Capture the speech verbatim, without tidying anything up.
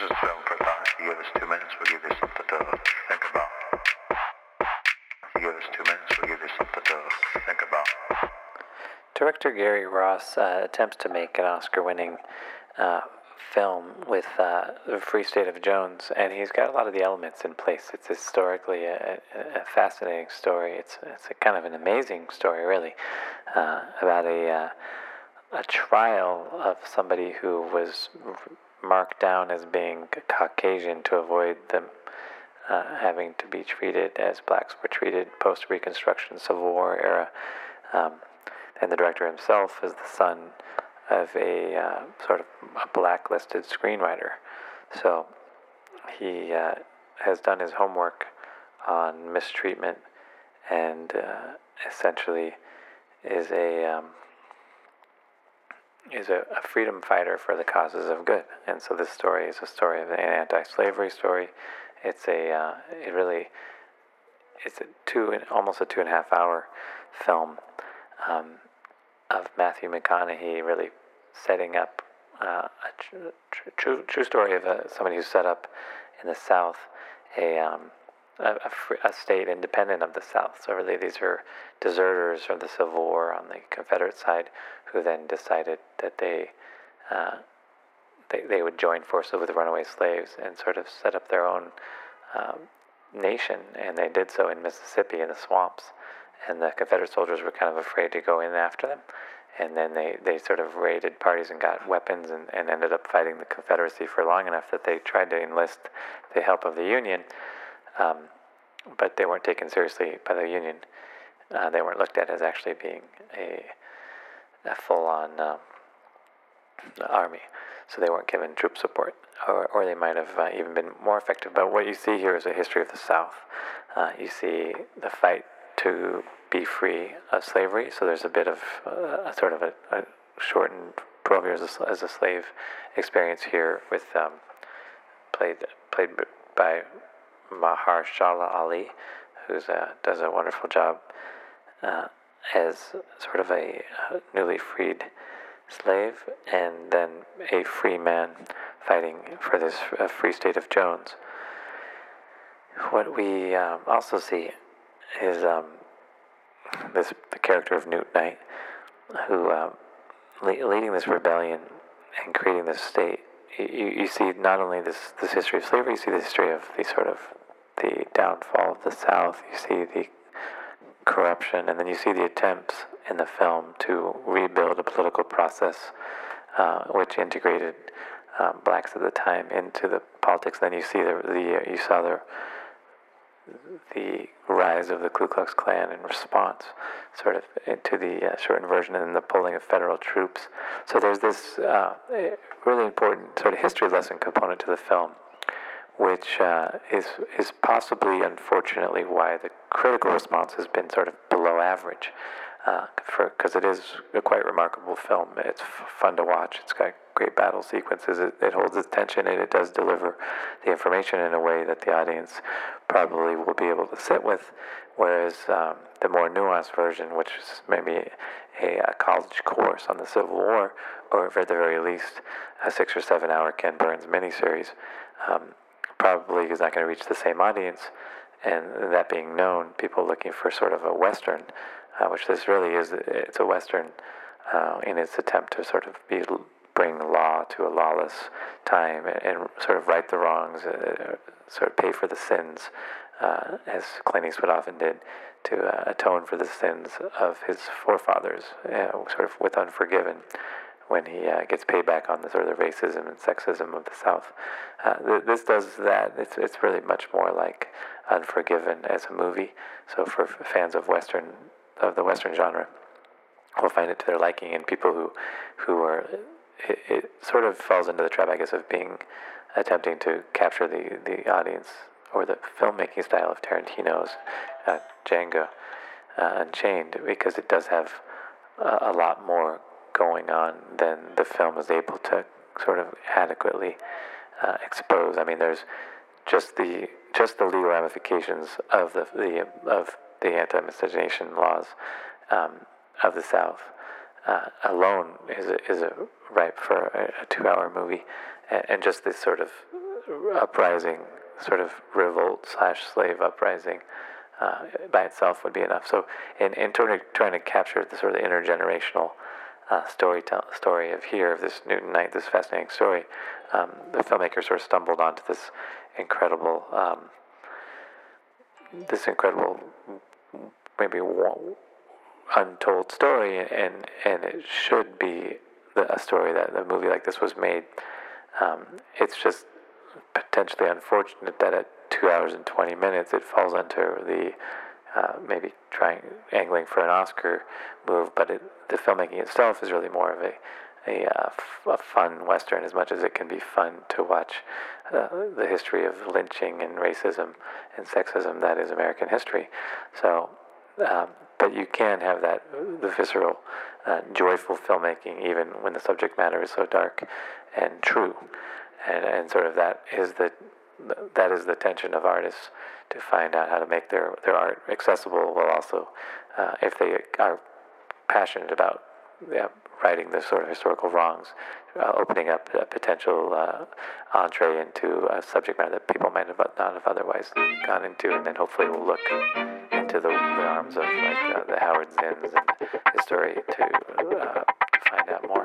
is film for thought. You give us two minutes, we'll give you something to think about. You give us two minutes, we'll give you something to think about. Director Gary Ross uh, attempts to make an Oscar-winning uh, film with uh, The Free State of Jones, and he's got a lot of the elements in place. It's historically a, a, a fascinating story. It's it's a kind of an amazing story, really, uh, about a uh, a trial of somebody who was marked down as being Caucasian to avoid them uh, having to be treated as blacks were treated post-Reconstruction Civil War era. Um, and the director himself is the son of a uh, sort of a blacklisted screenwriter. So he uh, has done his homework on mistreatment and uh, essentially is a um, is a, a freedom fighter for the causes of good. And so this story is a story of an anti-slavery story. It's a uh, it really it's a two almost a two and a half hour film. Um, of Matthew McConaughey really setting up uh, a tr- tr- true true story of a, somebody who set up in the South a um, a, a, free, a state independent of the South. So really these are deserters from the Civil War on the Confederate side who then decided that they uh, they, they would join forces with runaway slaves and sort of set up their own um, nation, and they did so in Mississippi in the swamps. And the Confederate soldiers were kind of afraid to go in after them. And then they, they sort of raided parties and got weapons and, and ended up fighting the Confederacy for long enough that they tried to enlist the help of the Union. Um, but they weren't taken seriously by the Union. Uh, they weren't looked at as actually being a, a full-on um, army. So they weren't given troop support. Or, or they might have uh, even been more effective. But what you see here is a history of the South. Uh, you see the fight to be free of slavery. So there's a bit of uh, a sort of a, a shortened twelve years as, as a slave experience here with um, played played by Mahershala Ali, who uh, does a wonderful job uh, as sort of a, a newly freed slave, and then a free man fighting for this uh, free state of Jones. What we um, also see is um, this the character of Newt Knight, who um, le- leading this rebellion and creating this state. You, you see not only this, this history of slavery, you see the history of the sort of the downfall of the South. You see the corruption, and then you see the attempts in the film to rebuild a political process uh, which integrated um, blacks at the time into the politics. Then you see the, the uh, you saw the the rise of the Ku Klux Klan in response, sort of to the uh, shortened version, and the pulling of federal troops. So there's this uh, really important sort of history lesson component to the film, which uh, is is possibly, unfortunately, why the critical response has been sort of below average. Uh, for because it is a quite remarkable film. It's f- fun to watch. It's got great battle sequences. It, it holds its tension, and it does deliver the information in a way that the audience probably will be able to sit with. Whereas um, the more nuanced version, which is maybe a, a college course on the Civil War, or at the very least a six or seven hour Ken Burns miniseries, um, probably is not going to reach the same audience. And that being known, people looking for sort of a Western, Uh, which this really is, it's a Western uh, in its attempt to sort of be, bring law to a lawless time and, and sort of right the wrongs, uh, sort of pay for the sins, uh, as Clint Eastwood often did, to uh, atone for the sins of his forefathers, uh, sort of with Unforgiven, when he uh, gets paid back on the sort of the racism and sexism of the South. Uh, th- this does that. It's it's really much more like Unforgiven as a movie. So for f- fans of Western, of the Western genre, will find it to their liking, and people who who are it, it sort of falls into the trap, I guess, of being attempting to capture the, the audience or the filmmaking style of Tarantino's uh, Django uh, Unchained, because it does have a, a lot more going on than the film is able to sort of adequately uh, expose. I mean, there's just the just the legal ramifications of the the of the anti-miscegenation laws um, of the South uh, alone is a, is a ripe for a, a two-hour movie, and, and just this sort of uprising, sort of revolt slash slave uprising, uh, by itself would be enough. So in, in trying, to, trying to capture the sort of intergenerational uh, story tell, story of here, of this Newton Knight, this fascinating story, um, the filmmaker sort of stumbled onto this incredible, um, this incredible, maybe untold story, and and it should be the, a story that a movie like this was made. Um, it's just potentially unfortunate that at two hours and twenty minutes it falls under the uh, maybe trying angling for an Oscar move, but it, the filmmaking itself is really more of a a, uh, f- a fun Western, as much as it can be fun to watch uh, the history of lynching and racism and sexism that is American history. So, um, but you can have that, the visceral, uh, joyful filmmaking, even when the subject matter is so dark and true. And, and sort of that is the that is the tension of artists, to find out how to make their, their art accessible, while also, uh, if they are passionate about yeah, righting the sort of historical wrongs, uh, opening up a potential uh, entree into a subject matter that people might have not have otherwise gone into, and then hopefully will look into the, the arms of like uh, the Howard Zinns and his story to uh, to find out more.